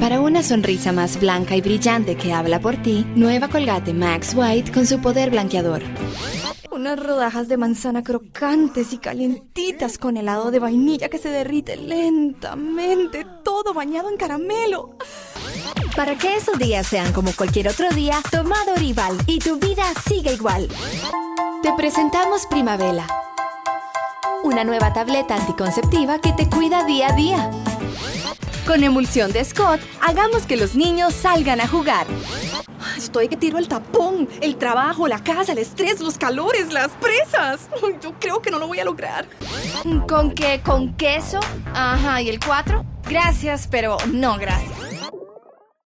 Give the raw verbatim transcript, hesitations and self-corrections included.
Para una sonrisa más blanca y brillante que habla por ti, nueva Colgate Max White con su poder blanqueador. Unas rodajas de manzana crocantes y calientitas con helado de vainilla que se derrite lentamente, todo bañado en caramelo. Para que esos días sean como cualquier otro día, toma Dorival y tu vida sigue igual. Te presentamos Primavera, una nueva tableta anticonceptiva que te cuida día a día. Con emulsión de Scott, hagamos que los niños salgan a jugar. Estoy que tiro el tapón, el trabajo, la casa, el estrés, los calores, las presas. Yo creo que no lo voy a lograr. ¿Con qué? ¿Con queso? Ajá, ¿y el cuatro? Gracias, pero no gracias.